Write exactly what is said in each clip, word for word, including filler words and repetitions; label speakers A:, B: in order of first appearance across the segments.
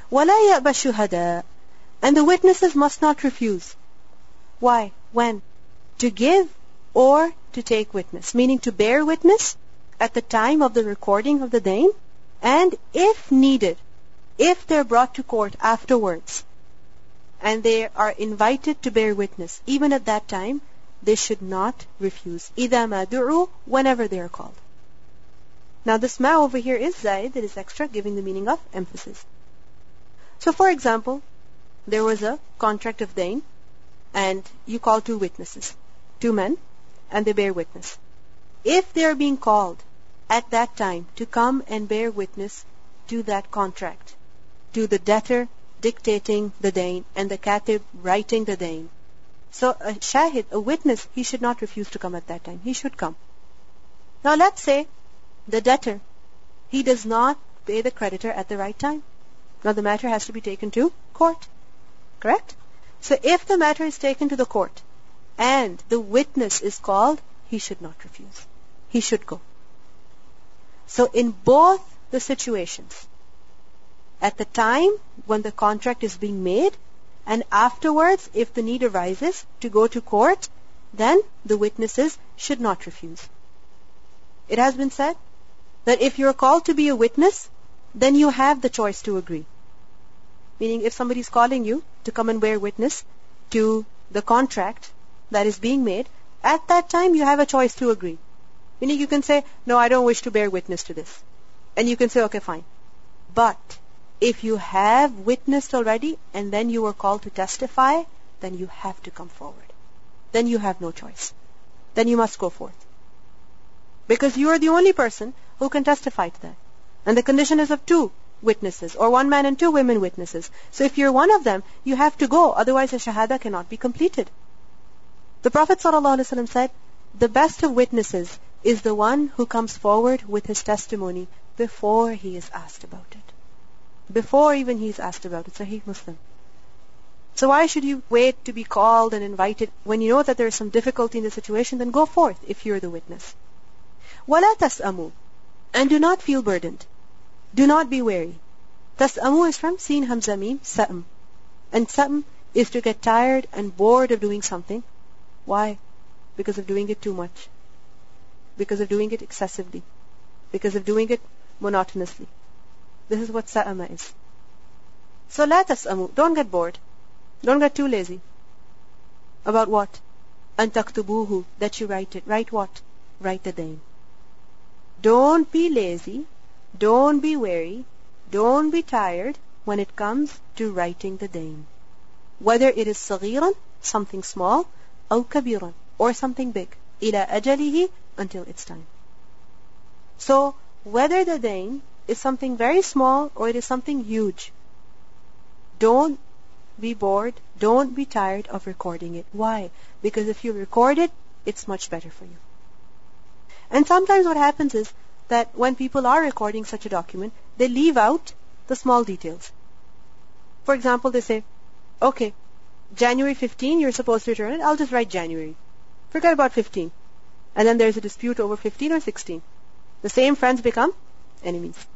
A: وَلَا يَأْبَ الشُّهَدَاء, and the witnesses must not refuse. Why? When? To give or to take witness, meaning to bear witness at the time of the recording of the dain, and if needed, if they're brought to court afterwards and they are invited to bear witness, even at that time, they should not refuse. إِذَا مَا دُعُوا, whenever they are called. Now this ma over here is zaid, it is extra, giving the meaning of emphasis. So for example, there was a contract of dain, and you call two witnesses, two men, and they bear witness. If they are being called at that time to come and bear witness to that contract, to the debtor dictating the dain and the katib writing the dain, so a shahid, a witness, he should not refuse to come at that time. He should come. Now let's say the debtor, he does not pay the creditor at the right time. Now the matter has to be taken to court. Correct? So if the matter is taken to the court and the witness is called, he should not refuse. He should go. So in both the situations, at the time when the contract is being made and afterwards, if the need arises to go to court, then the witnesses should not refuse. It has been said that if you're called to be a witness, then you have the choice to agree. Meaning if somebody is calling you to come and bear witness to the contract that is being made, at that time you have a choice to agree. Meaning you can say, no, I don't wish to bear witness to this. And you can say, okay, fine. But if you have witnessed already and then you were called to testify, then you have to come forward. Then you have no choice. Then you must go forth. Because you are the only person who can testify to that. And the condition is of two witnesses, or one man and two women witnesses. So if you're one of them, you have to go. Otherwise the shahada cannot be completed. The Prophet ﷺ said, the best of witnesses is the one who comes forward with his testimony before he is asked about it. Before even he is asked about it. Sahih Muslim. So why should you wait to be called and invited when you know that there is some difficulty in the situation? Then go forth if you're the witness. وَلَا تَسْأَمُوا, and do not feel burdened. Do not be weary. Tas'amu is from Sin Hamza Mim, Sa'am. And Sa'am is to get tired and bored of doing something. Why? Because of doing it too much. Because of doing it excessively. Because of doing it monotonously. This is what Sa'ama is. So la tas'amu, don't get bored. Don't get too lazy. About what? An taktubuhu, that you write it. Write what? Write the dain. Don't be lazy. Don't be weary, don't be tired when it comes to writing the dain. Whether it is saghiran, something small, or kabiran, or something big, ila ajalihi, until its time. So, whether the dain is something very small or it is something huge, don't be bored, don't be tired of recording it. Why? Because if you record it, it's much better for you. And sometimes what happens is, that when people are recording such a document, they leave out the small details. For example, they say, okay, January fifteenth, you're supposed to return it, I'll just write January. Forget about fifteen. And then there's a dispute over fifteen or sixteen. The same friends become enemies.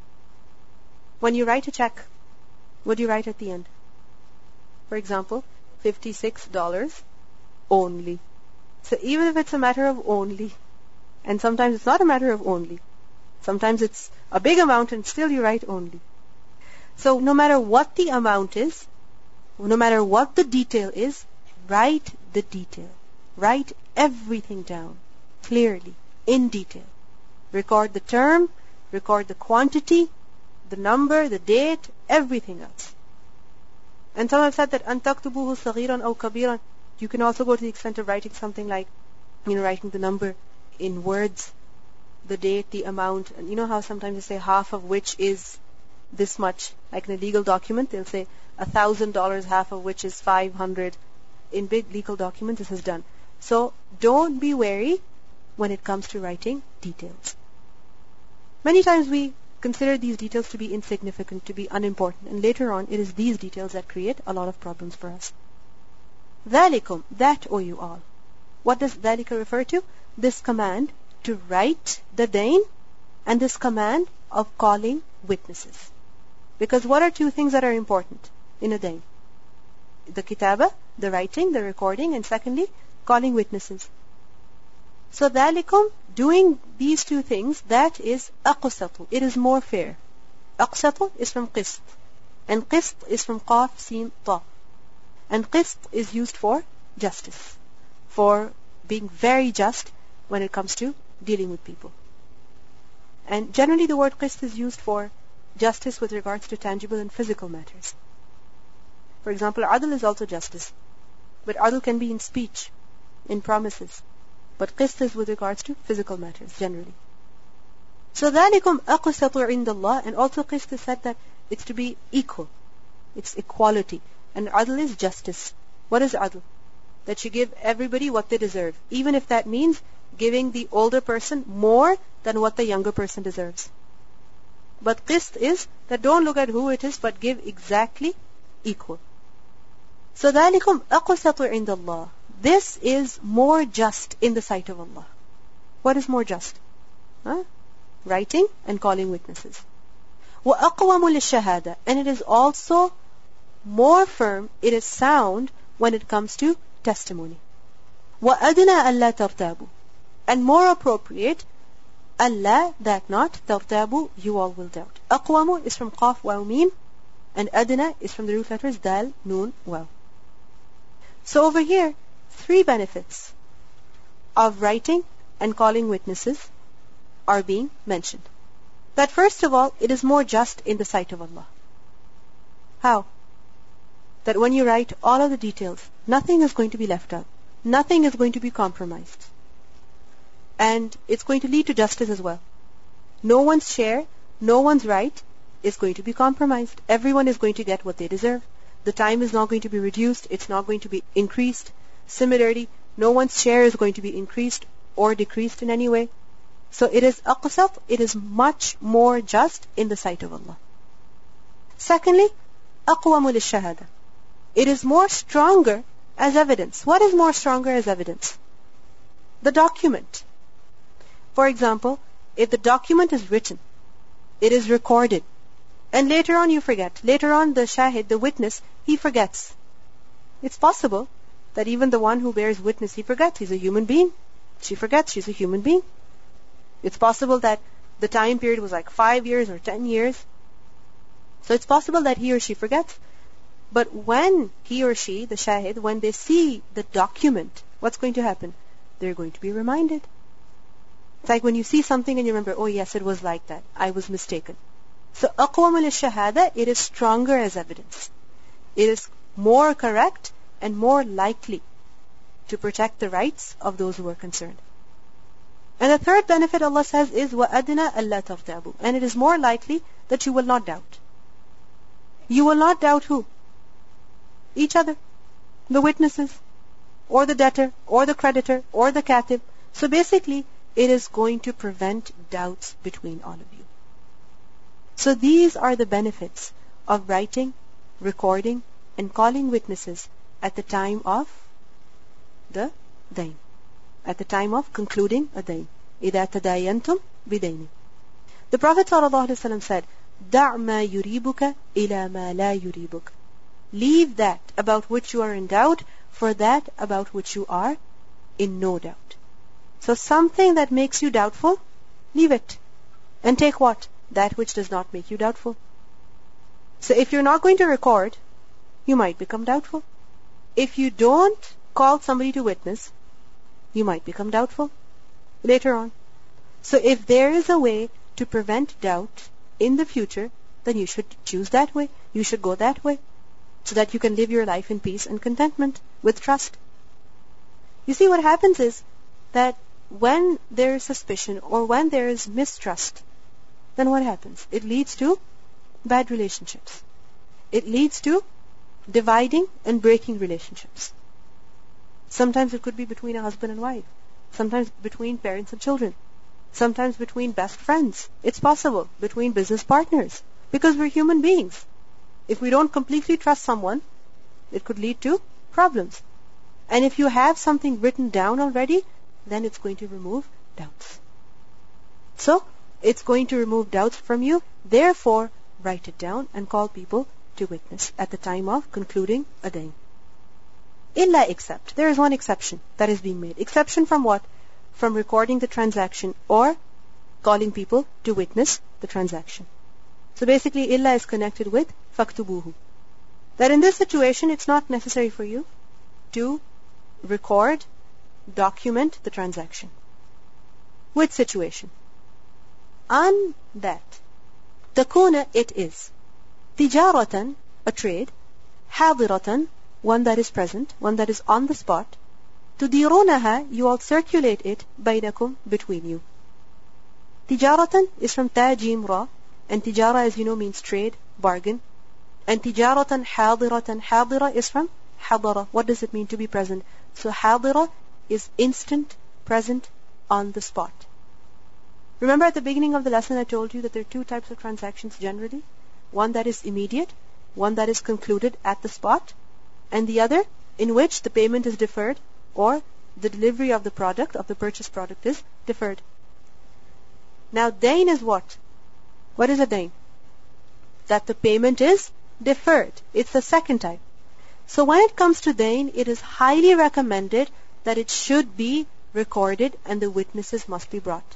A: When you write a check, what do you write at the end? For example, fifty-six dollars only. So even if it's a matter of only, and sometimes it's not a matter of only. Sometimes it's a big amount and still you write only. So no matter what the amount is, no matter what the detail is, write the detail. Write everything down clearly, in detail. Record the term, record the quantity, the number, the date, everything else. And some have said that أَن تَكْتُبُوهُ صَغِيرًا أَوْ كَبِيرًا. You can also go to the extent of writing something like, you know, writing the number in words, the date, the amount, and you know how sometimes they say half of which is this much, like in a legal document, they'll say a thousand dollars, half of which is five hundred. In big legal documents, this is done. So don't be wary when it comes to writing details. Many times we consider these details to be insignificant, to be unimportant, and later on it is these details that create a lot of problems for us. ذَلِكُمْ, that, O you all. What does ذَلِكَ refer to? This command to write the dain and this command of calling witnesses. Because what are two things that are important in a dayn? The kitaba, the writing, the recording, and secondly, calling witnesses. So ذَلِكُمْ, doing these two things, that is أَقْسَطُ. It is more fair. أَقْسَطُ is from qist. And qist is from qaf, sin, ta. And qist is used for justice. For being very just when it comes to dealing with people. And generally the word qist is used for justice with regards to tangible and physical matters. For example, adl is also justice. But adl can be in speech, in promises. But qist is with regards to physical matters, generally. So ذَلِكُمْ أَقْسَطُ عِنْدَ اللَّهِ. And also qist is said that it's to be equal. It's equality. And adl is justice. What is adl? That you give everybody what they deserve. Even if that means giving the older person more than what the younger person deserves. But qist is that don't look at who it is, but give exactly equal. So ذَلِكُمْ أَقْسَطُ عِنْدَ اللَّهِ. This is more just in the sight of Allah. What is more just? Huh? Writing and calling witnesses. وَأَقْوَمُ لِلشَّهَادَةِ. And it is also more firm, it is sound when it comes to testimony. وَأَدْنَا أَلَّا تَرْتَابُ. And more appropriate, Allah, that not, تَرْتَابُ, you all will doubt. أَقْوَمُ is from qaf, waw, meen, and adna is from the root letters dal, noon, waw. So over here, three benefits of writing and calling witnesses are being mentioned. That first of all, it is more just in the sight of Allah. How? That when you write all of the details, nothing is going to be left out. Nothing is going to be compromised. And it's going to lead to justice as well. No one's share, no one's right is going to be compromised. Everyone is going to get what they deserve. The time is not going to be reduced. It's not going to be increased. Similarly, no one's share is going to be increased or decreased in any way. So it is aqsat, it is much more just in the sight of Allah. Secondly, aqwamu lish-shahada. It is more stronger as evidence. What is more stronger as evidence? The document. For example, if the document is written, it is recorded, and later on you forget. Later on the shahid, the witness, he forgets. It's possible that even the one who bears witness, he forgets. He's a human being. She forgets. She's a human being. It's possible that the time period was like five years or ten years. So it's possible that he or she forgets. But when he or she, the shahid, when they see the document, what's going to happen? They're going to be reminded. It's like when you see something and you remember, oh yes, it was like that. I was mistaken. So aqwamu lish-shahada, it is stronger as evidence. It is more correct and more likely to protect the rights of those who are concerned. And the third benefit Allah says is وَأَدْنَا أَلَّا تَرْتَابُ. And it is more likely that you will not doubt. You will not doubt who? Each other. The witnesses, or the debtor, or the creditor, or the katib. So basically, it is going to prevent doubts between all of you. So these are the benefits of writing, recording, and calling witnesses at the time of the dayn. At the time of concluding a dayn. إِذَا تَدَايَنْتُمْ بِدَيْنٍ. The Prophet ﷺ said, دَعْ مَا يُرِيبُكَ إِلَى مَا لَا يُرِيبُكَ. Leave that about which you are in doubt for that about which you are in no doubt. So something that makes you doubtful, leave it. And take what? That which does not make you doubtful. So if you're not going to record, you might become doubtful. If you don't call somebody to witness, you might become doubtful later on. So if there is a way to prevent doubt in the future, then you should choose that way. You should go that way, so that you can live your life in peace and contentment with trust. You see, what happens is that when there is suspicion or when there is mistrust, then what happens? It leads to bad relationships. It leads to dividing and breaking relationships. Sometimes it could be between a husband and wife. Sometimes between parents and children. Sometimes between best friends. It's possible between business partners. Because we're human beings. If we don't completely trust someone, it could lead to problems. And if you have something written down already, then it's going to remove doubts. So, it's going to remove doubts from you. Therefore, write it down and call people to witness at the time of concluding a dain. Illa except. There is one exception that is being made. Exception from what? From recording the transaction or calling people to witness the transaction. So basically, illa is connected with faktubuhu. That in this situation, it's not necessary for you to record, document the transaction. Which situation? On that. Takuna, it is. Tijaratan, a trade. Hadiratan, one that is present, one that is on the spot. Tudirunaha, you all circulate it, bainakum, between you. Tijaratan is from ta jim ra, and tijara, as you know, means trade, bargain. And tijaratan hadiratan, hadira is from hadara. What does it mean to be present? So hadira is instant, present, on the spot. Remember at the beginning of the lesson I told you that there are two types of transactions generally. One that is immediate, one that is concluded at the spot, and the other in which the payment is deferred or the delivery of the product, of the purchased product, is deferred. Now dain is what? What is a dain? That the payment is deferred. It's the second type. So when it comes to dain, it is highly recommended that it should be recorded and the witnesses must be brought.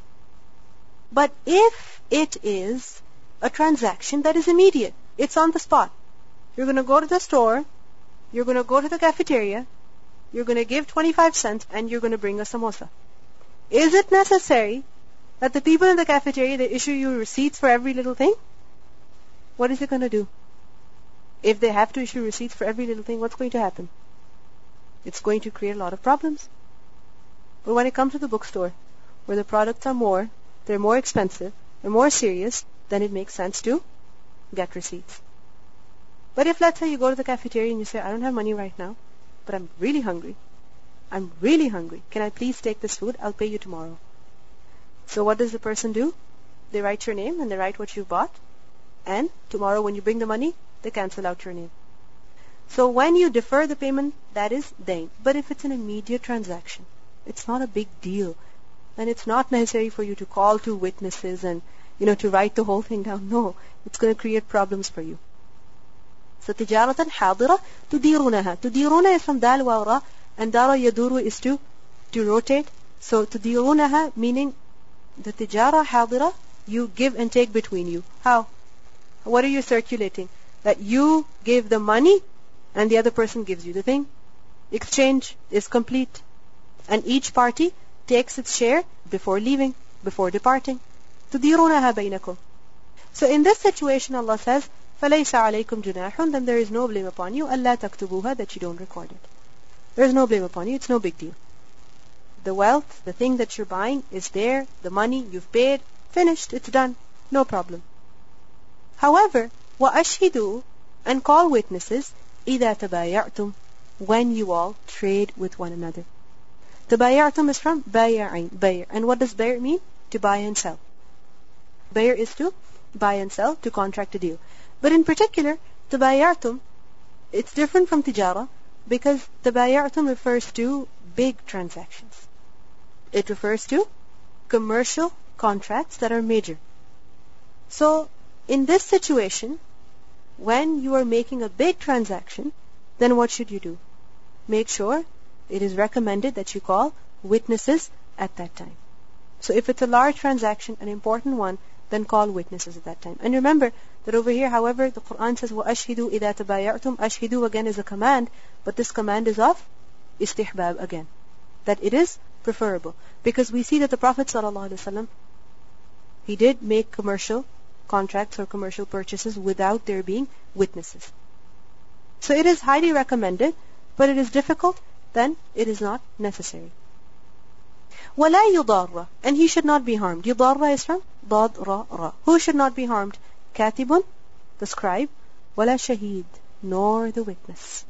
A: But if it is a transaction that is immediate, it's on the spot. You're going to go to the store, you're going to go to the cafeteria, you're going to give twenty-five cents and you're going to bring a samosa. Is it necessary that the people in the cafeteria, they issue you receipts for every little thing? What is it going to do? If they have to issue receipts for every little thing, what's going to happen? It's going to create a lot of problems. But when it comes to the bookstore, where the products are more, they're more expensive, they're more serious, then it makes sense to get receipts. But if, let's say, you go to the cafeteria and you say, I don't have money right now, but I'm really hungry. I'm really hungry. Can I please take this food? I'll pay you tomorrow. So what does the person do? They write your name and they write what you bought. And tomorrow when you bring the money, they cancel out your name. So when you defer the payment, that is dain. But if it's an immediate transaction, it's not a big deal. And it's not necessary for you to call two witnesses and, you know, to write the whole thing down. No, it's going to create problems for you. So tijaratan hadira tudirunaha. Tudiruna is from dal wa ra, and dara yaduru is to to rotate. So tudirunaha meaning the tijara hadira, you give and take between you. How? What are you circulating? That you give the money and the other person gives you the thing. Exchange is complete. And each party takes its share before leaving, before departing. تُدِيرُونَهَا بَيْنَكُمْ. So in this situation Allah says, فَلَيْسَ عَلَيْكُمْ جُنَاحٌ, then there is no blame upon you, أَلَّا تَكْتُبُوهَا, that you don't record it. There is no blame upon you, it's no big deal. The wealth, the thing that you're buying is there, the money you've paid, finished, it's done, no problem. However, وَأَشْهِدُوا, and call witnesses, إِذَا تَبَايَعْتُمْ, when you all trade with one another. Tabaya'tum is from bay'ain, bay'. And what does bay' mean? To buy and sell. Bay' is to buy and sell, to contract a deal. But in particular, tabaya'tum, it's different from tijara because tabaya'tum refers to big transactions. It refers to commercial contracts that are major. So, in this situation, when you are making a big transaction, then what should you do? Make sure it is recommended that you call witnesses at that time. So if it's a large transaction, an important one, then call witnesses at that time. And remember that over here, however, the Quran says, وَأَشْهِدُوا إِذَا تَبَايَعْتُمْ. Ashhidu again is a command, but this command is of istihbab again. That it is preferable. Because we see that the Prophet ﷺ, he did make commercial contracts or commercial purchases without there being witnesses. So it is highly recommended, but it is difficult, then it is not necessary. وَلَا يُضَارَّ, and he should not be harmed. يُضَارَّ is from ضاد را را. Who should not be harmed? كاتب, the scribe, وَلَا شَهِيد, nor the witness.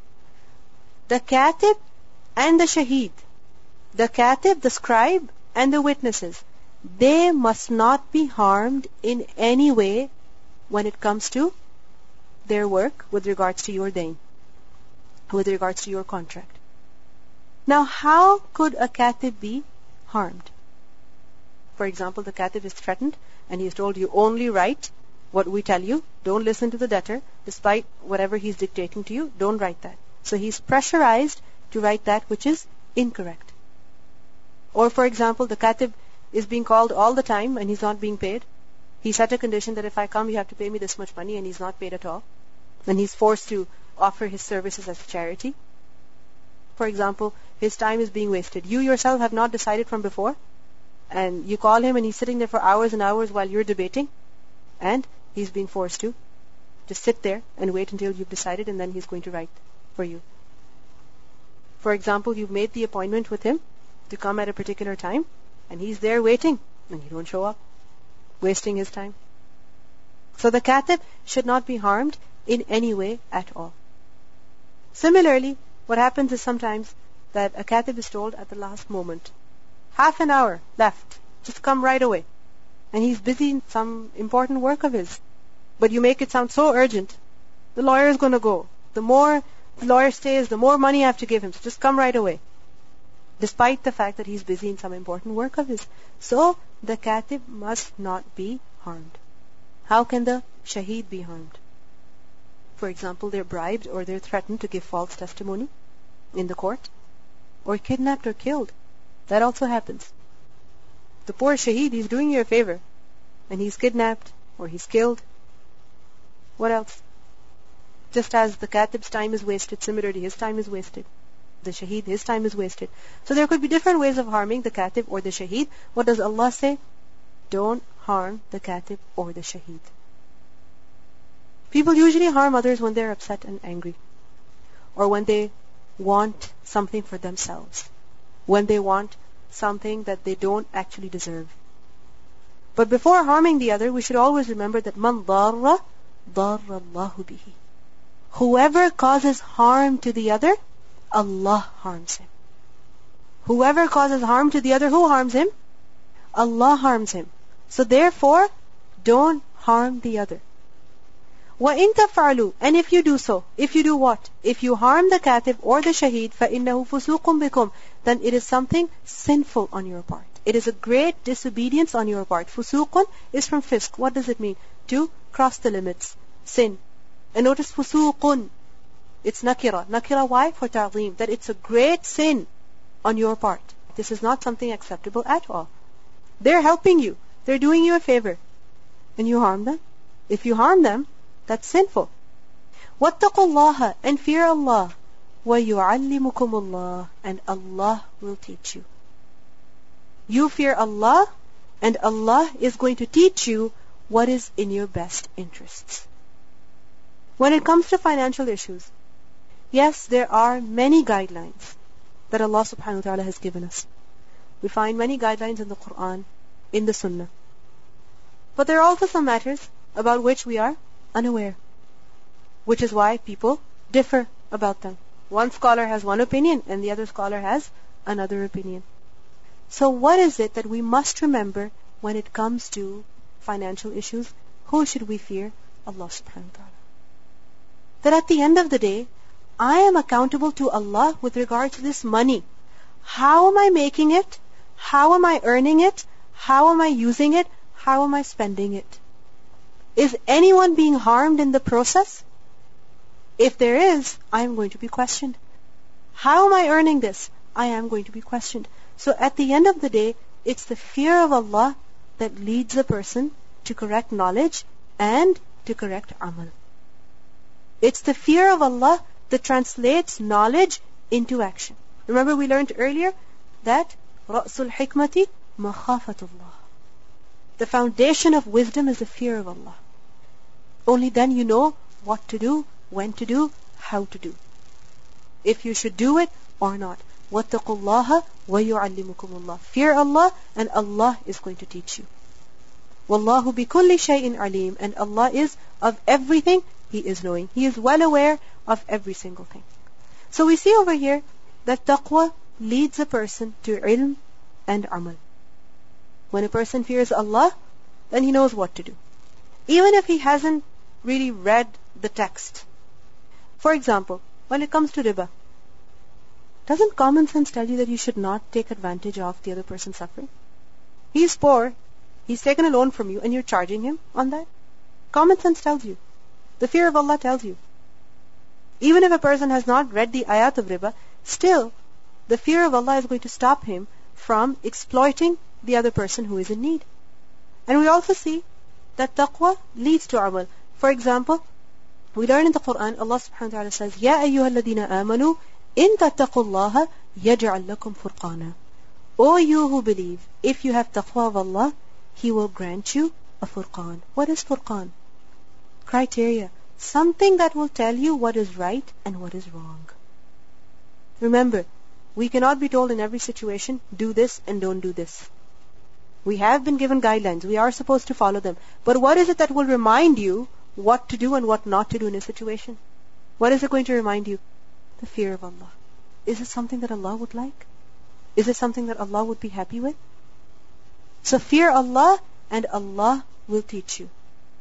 A: The katib and the shaheed, the katib, the scribe, and the witnesses, they must not be harmed in any way when it comes to their work with regards to your dain, with regards to your contract. Now, how could a katib be harmed? For example, the katib is threatened and he is told you only write what we tell you. Don't listen to the debtor, despite whatever he's dictating to you. Don't write that. So he's pressurized to write that which is incorrect. Or for example, the katib is being called all the time and he's not being paid. He set a condition that if I come, you have to pay me this much money, and he's not paid at all. Then he's forced to offer his services as charity. For example, his time is being wasted. You yourself have not decided from before, and you call him and he's sitting there for hours and hours while you're debating, and he's being forced to just sit there and wait until you've decided, and then he's going to write for you. For example, you've made the appointment with him to come at a particular time, and he's there waiting, and you don't show up, wasting his time. So the katib should not be harmed in any way at all. Similarly, what happens is sometimes that a katib is told at the last moment, half an hour left, just come right away. And he's busy in some important work of his. But you make it sound so urgent. The lawyer is going to go. The more the lawyer stays, the more money I have to give him. So just come right away. Despite the fact that he's busy in some important work of his. So the katib must not be harmed. How can the shaheed be harmed? For example, they're bribed or they're threatened to give false testimony in the court, or kidnapped or killed. That also happens. The poor shaheed, he's doing you a favor, and he's kidnapped or he's killed. What else? Just as the katib's time is wasted, similarly his time is wasted. The shaheed, his time is wasted. So there could be different ways of harming the katib or the shaheed. What does Allah say? Don't harm the katib or the shaheed. People usually harm others when they're upset and angry, or when they want something for themselves, when they want something that they don't actually deserve. But before harming the other, we should always remember that man darra darra Allahu bihi. Whoever causes harm to the other, Allah harms him. Whoever causes harm to the other, who harms him? Allah harms him. So therefore, don't harm the other. وَإِن تَفْعَلُوا, and if you do so, if you do what? If you harm the katib or the shaheed, فَإِنَّهُ فُسُوقٌ بِكُمْ, then it is something sinful on your part. It is a great disobedience on your part. Fusuqun is from fisk. What does it mean? To cross the limits. Sin. And notice fusuqun. It's nakira. Nakira why? For ta'zeem. That it's a great sin on your part. This is not something acceptable at all. They're helping you. They're doing you a favor. And you harm them. If you harm them, that's sinful. وَاتَّقُوا اللَّهَ, and fear Allah. وَيُعَلِّمُكُمُ اللَّهِ, and Allah will teach you. You fear Allah, and Allah is going to teach you what is in your best interests. When it comes to financial issues, yes, there are many guidelines that Allah subhanahu wa ta'ala has given us. We find many guidelines in the Quran, in the Sunnah. But there are also some matters about which we are unaware, which is why people differ about them. One scholar has one opinion and the other scholar has another opinion. So what is it that we must remember when it comes to financial issues? Who should we fear? Allah subhanahu wa ta'ala. That at the end of the day, I am accountable to Allah with regard to this money. How am I making it? How am I earning it? How am I using it? How am I spending it? Is anyone being harmed in the process? If there is, I am going to be questioned. How am I earning this? I am going to be questioned. So at the end of the day, it's the fear of Allah that leads a person to correct knowledge and to correct amal. It's the fear of Allah that translates knowledge into action. Remember we learned earlier that رَأْسُ الْحِكْمَةِ مَخَافَةُ اللَّهِ. The foundation of wisdom is the fear of Allah. Only then you know what to do, when to do, how to do. If you should do it or not. وَاتَّقُوا اللَّهَ وَيُعَلِّمُكُمُ اللَّهِ. Fear Allah and Allah is going to teach you. وَاللَّهُ بِكُلِّ شَيْءٍ عَلِيمٍ. And Allah is of everything, He is knowing. He is well aware of every single thing. So we see over here that taqwa leads a person to ilm and amal. When a person fears Allah, then he knows what to do. Even if he hasn't really read the text. For example, when it comes to riba, doesn't common sense tell you that you should not take advantage of the other person's suffering? He's poor, he's taken a loan from you, and you're charging him on that? Common sense tells you. The fear of Allah tells you. Even if a person has not read the ayat of riba, still, the fear of Allah is going to stop him from exploiting the other person who is in need. And we also see that taqwa leads to amal. For example, we learn in the Quran, Allah subhanahu wa ta'ala says, Ya ayyuha alladhina amanu, in tattaqullaha yaj'al lakum furqana. O you who believe, if you have taqwa of Allah, He will grant you a furqan. What is furqan? Criteria. Something that will tell you what is right and what is wrong. Remember, we cannot be told in every situation, do this and don't do this. We have been given guidelines. We are supposed to follow them. But what is it that will remind you what to do and what not to do in a situation? What is it going to remind you? The fear of Allah. Is it something that Allah would like? Is it something that Allah would be happy with? So fear Allah and Allah will teach you.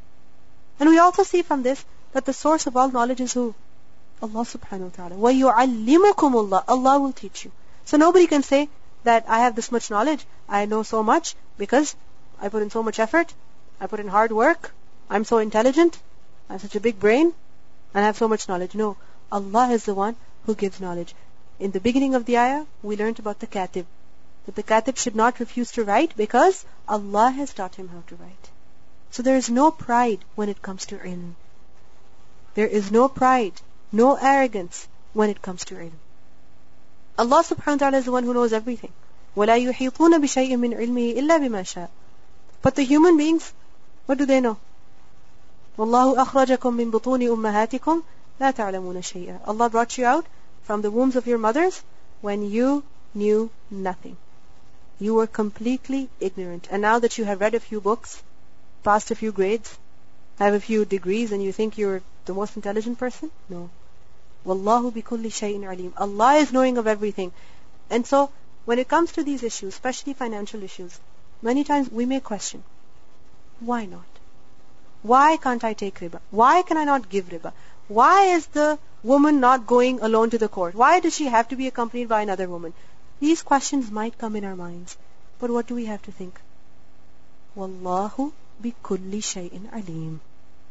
A: And we also see from this that the source of all knowledge is who? Allah subhanahu wa ta'ala. وَيُعَلِّمُكُمُ اللَّهُ. Allah will teach you. So nobody can say that I have this much knowledge, I know so much because I put in so much effort, I put in hard work, I'm so intelligent, I have such a big brain, and I have so much knowledge. No, Allah is the one who gives knowledge. In the beginning of the ayah, we learned about the katib. That the katib should not refuse to write because Allah has taught him how to write. So there is no pride when it comes to ilm. There is no pride, no arrogance when it comes to ilm. Allah subhanahu wa ta'ala is the one who knows everything. وَلَا يُحِيطُونَ بِشَيْءٍ مِّنْ عِلْمِهِ إِلَّا بِمَا شَاءَ. But the human beings, what do they know? وَاللَّهُ أَخْرَجَكُم مِّن بُطُونِ أُمَّهَاتِكُمْ لَا تَعْلَمُونَ شَيْئًا. Allah brought you out from the wombs of your mothers when you knew nothing. You were completely ignorant. And now that you have read a few books, passed a few grades, have a few degrees, and you think you're the most intelligent person? No. Wallahu bi kulli shay'in alim. Allah is knowing of everything. And so, when it comes to these issues, especially financial issues, many times we may question, why not? Why can't I take riba? Why can I not give riba? Why is the woman not going alone to the court? Why does she have to be accompanied by another woman? These questions might come in our minds. But what do we have to think? Wallahu bi kulli shay'in alim.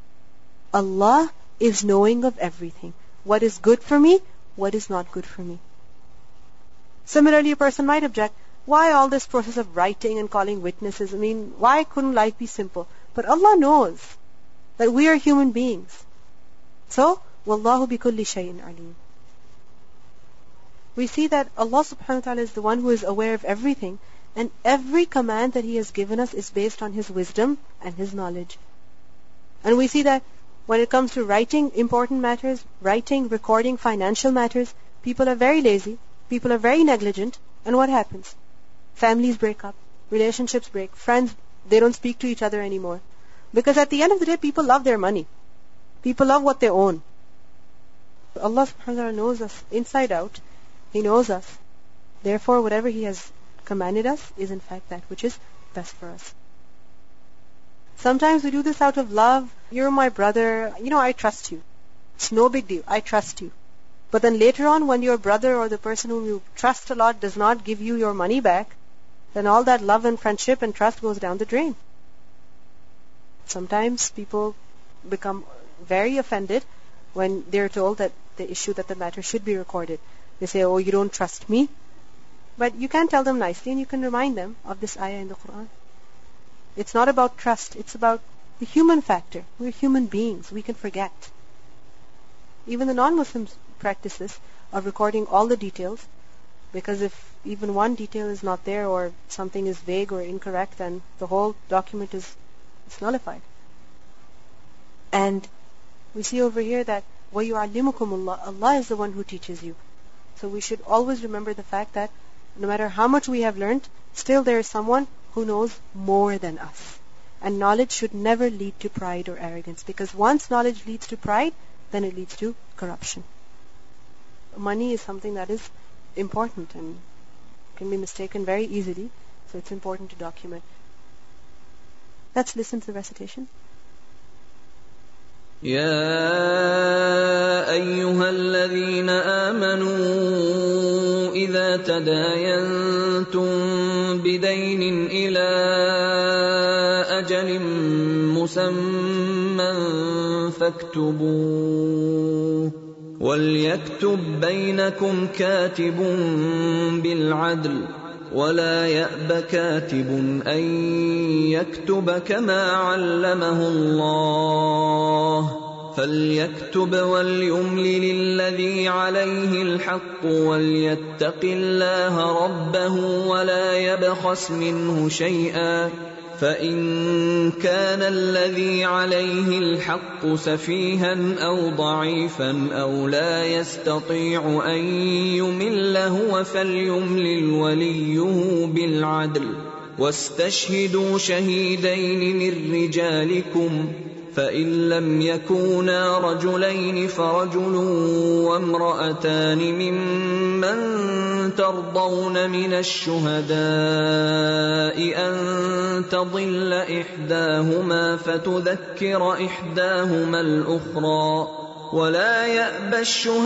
A: Allah is knowing of everything. What is good for me, what is not good for me. Similarly, a person might object, why all this process of writing and calling witnesses? I mean, why couldn't life be simple? But Allah knows that we are human beings. So, Wallahu bi kulli shay'in alim. We see that Allah subhanahu wa ta'ala is the one who is aware of everything, and every command that He has given us is based on His wisdom and His knowledge. And we see that when it comes to writing important matters, writing, recording financial matters, people are very lazy, people are very negligent, and what happens? Families break up, relationships break, friends, they don't speak to each other anymore. Because at the end of the day, people love their money. People love what they own. Allah subhanahu wa ta'ala knows us inside out. He knows us. Therefore, whatever He has commanded us is in fact that which is best for us. Sometimes we do this out of love. You're my brother. You know, I trust you. It's no big deal. I trust you. But then later on, when your brother or the person whom you trust a lot does not give you your money back, then all that love and friendship and trust goes down the drain. Sometimes people become very offended when they're told that the issue, that the matter should be recorded. They say, oh, you don't trust me. But you can tell them nicely and you can remind them of this ayah in the Quran. It's not about trust. It's about the human factor. We're human beings. We can forget. Even the non-Muslims practice this of recording all the details, because if even one detail is not there or something is vague or incorrect, then the whole document is it's nullified. And we see over here that وَيُعَلِّمُكُمُ اللَّهُ. Allah is the one who teaches you. So we should always remember the fact that no matter how much we have learned, still there is someone who knows more than us. And knowledge should never lead to pride or arrogance, because once knowledge leads to pride, then it leads to corruption. Money is something that is important and can be mistaken very easily, so it's important to document. Let's listen to the recitation.
B: يا أيها الذين آمنوا إذا تداينتم بدين إلى أجل مسمى فاكتبوه وليكتب بينكم كاتب بالعدل ولا يأب كاتب أن يكتب كما علمه الله فليكتب وليملل الذي عليه الحق وليتق الله ربه ولا يبخس منه شيئا فإن كان الذي عليه الحق سفيها أو ضعيفا أو لا يستطيع أن يمل هو فليملل وليه بالعدل واستشهدوا شهيدين من رجالكم فإن لم يكونا رجلين فرجل وامرأتان ممن ترضون من الشهداء أن تضل إحداهما فتذكر إحداهما الأخرى ولا يأبى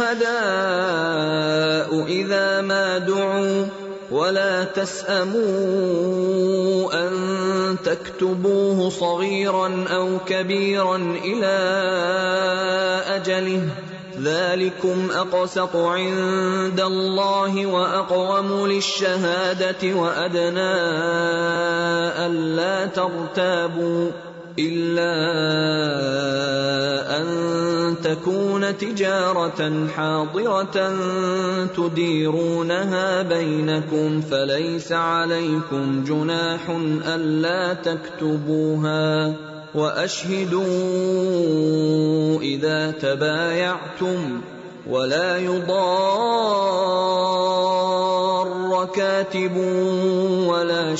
B: الشهداء إذا ما دعوا ولا تسأموا أن تكتبوه صغيرا أو كبيرا إلى أجله ذلكم أقسط عند الله وأقوم للشهادة وأدنى ألا ترتابوا إلا أن تكون تجارة حاضرة تديرونها بينكم فليس عليكم جناح ألا تكتبوها وأشهدوا إذا تبايعتم ولا يضار كاتب ولا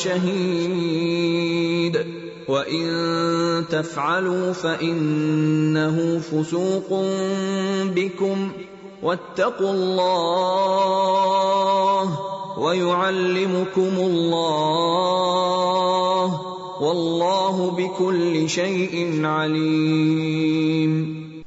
B: شهيد وإن تفعلوا فإنه فسوق بكم واتقوا الله ويعلمكم الله والله بكل شيء عليم